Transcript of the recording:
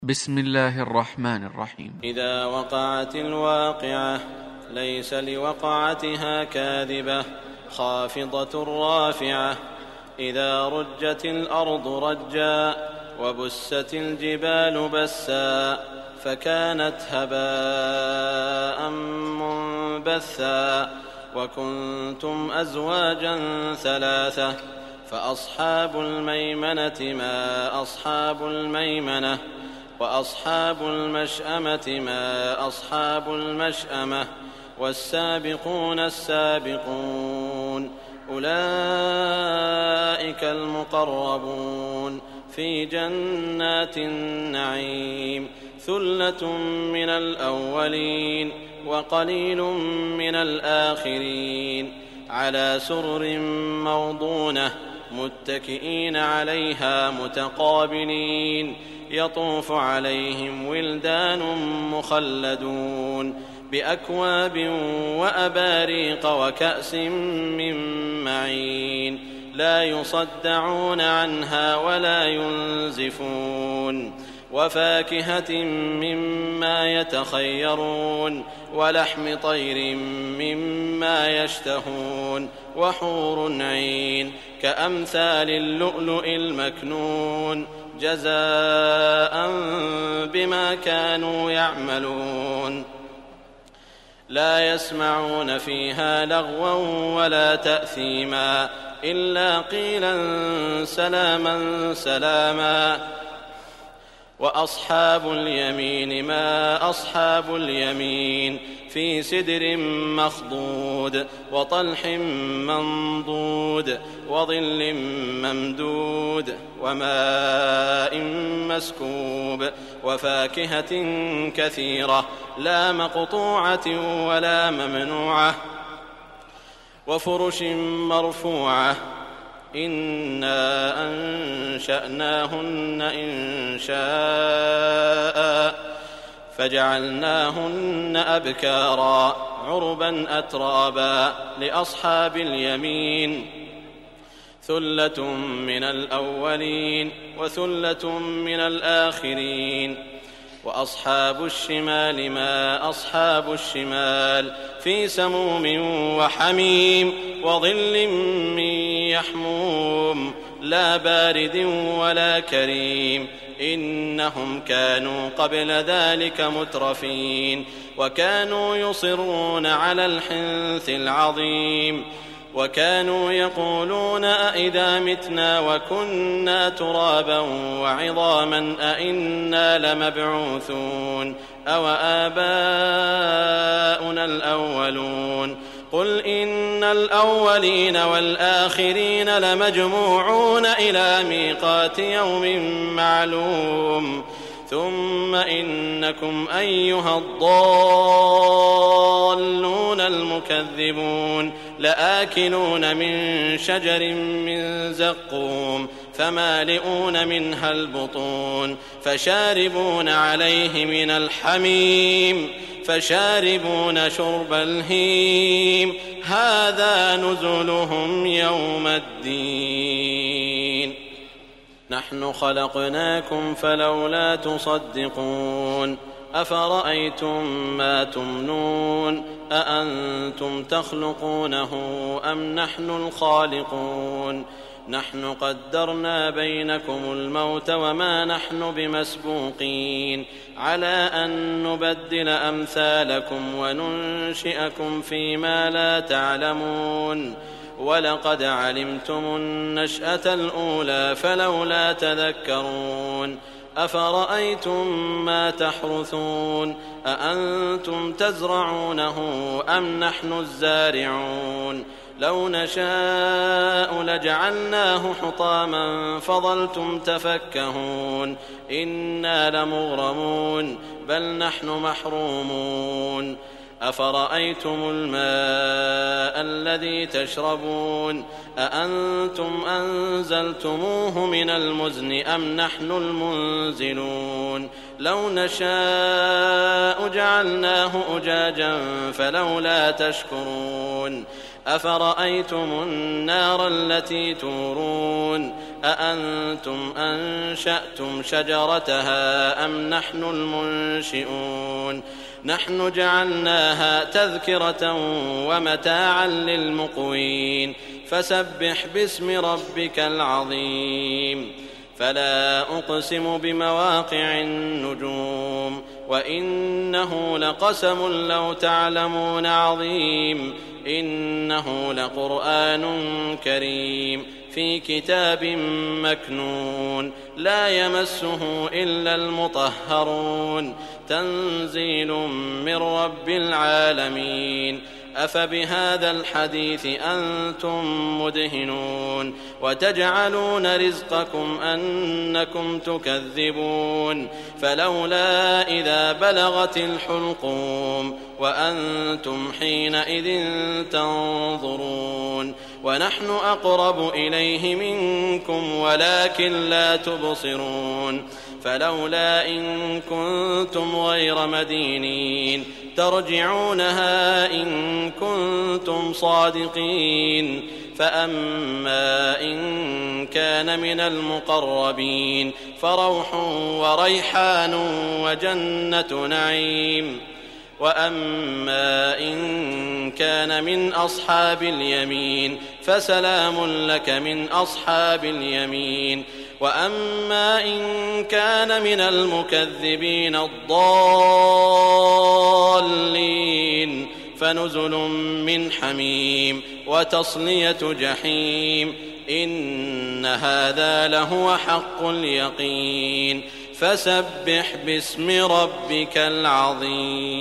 بسم الله الرحمن الرحيم. إذا وقعت الواقعة ليس لوقعتها كاذبة خافضة رافعة. إذا رجت الأرض رجا وبست الجبال بسا فكانت هباء منبثا وكنتم أزواجا ثلاثة فأصحاب الميمنة ما أصحاب الميمنة وأصحاب المشأمة ما أصحاب المشأمة والسابقون السابقون أولئك المقربون في جنات النعيم ثلة من الأولين وقليل من الآخرين على سرر موضونة متكئين عليها متقابلين يطوف عليهم ولدان مخلدون بأكواب وأباريق وكأس من معين لا يصدعون عنها ولا ينزفون وفاكهة مما يتخيرون ولحم طير مما يشتهون وحور عين كأمثال اللؤلؤ المكنون جزاء بما كانوا يعملون لا يسمعون فيها لغوا ولا تأثيما إلا قيلا سلاما سلاما. وأصحاب اليمين ما أصحاب اليمين في سدر مخضود وطلح منضود وظل ممدود وماء مسكوب وفاكهة كثيرة لا مقطوعة ولا ممنوعة وفرش مرفوعة إنا أنشأناهن إنشاء فجعلناهن أبكارا عربا أترابا لأصحاب اليمين ثلة من الأولين وثلة من الآخرين. وأصحاب الشمال ما أصحاب الشمال في سموم وحميم وظل من يحموم لا بارد ولا كريم إنهم كانوا قبل ذلك مترفين وكانوا يصرون على الحنث العظيم وكانوا يقولون أئذا متنا وكنا ترابا وعظاما أئنا لمبعوثون أو آباؤنا الأولون قل إن الأولين والآخرين لمجموعون إلى ميقات يوم معلوم ثم إنكم أيها الضالون المكذبون لآكلون من شجر من زقوم فمالئون منها البطون فشاربون عليه من الحميم فشاربون شرب الهيم هذا نزلهم يوم الدين نحن خلقناكم فلولا تصدقون أفرأيتم ما تمنون أأنتم تخلقونه أم نحن الخالقون نحن قدرنا بينكم الموت وما نحن بمسبوقين على أن نبدل أمثالكم وننشئكم فيما لا تعلمون ولقد علمتم النشأة الأولى فلولا تذكرون أفرأيتم ما تحرثون أأنتم تزرعونه أم نحن الزارعون لو نشاء لجعلناه حطاما فظلتم تفكهون إنا لمغرمون بل نحن محرومون أفرأيتم الماء الذي تشربون أأنتم أنزلتموه من المزن أم نحن المنزلون لو نشاء جعلناه أجاجا فلولا تشكرون أفرأيتم النار التي تورون أأنتم أنشأتم شجرتها أم نحن المنشئون نحن جعلناها تذكرة ومتاعا للمقوين فسبح باسم ربك العظيم فلا أقسم بمواقع النجوم وإنه لقسم لو تعلمون عظيم إنه لقرآن كريم في كتاب مكنون لا يمسه إلا المطهرون تنزيل من رب العالمين أفبهذا الحديث أنتم مدهنون وتجعلون رزقكم أنكم تكذبون فلولا إذا بلغت الحلقوم وأنتم حينئذ تنظرون ونحن أقرب إليه منكم ولكن لا تبصرون فلولا إن كنتم غير مدينين ترجعونها إن كنتم صادقين فأما إن كان من المقربين فروح وريحان وجنة نعيم وأما إن كان من أصحاب اليمين فسلام لك من أصحاب اليمين وأما إن كان من المكذبين الضالين فنزل من حميم وتصلية جحيم إن هذا لهو حق اليقين فسبح باسم ربك العظيم.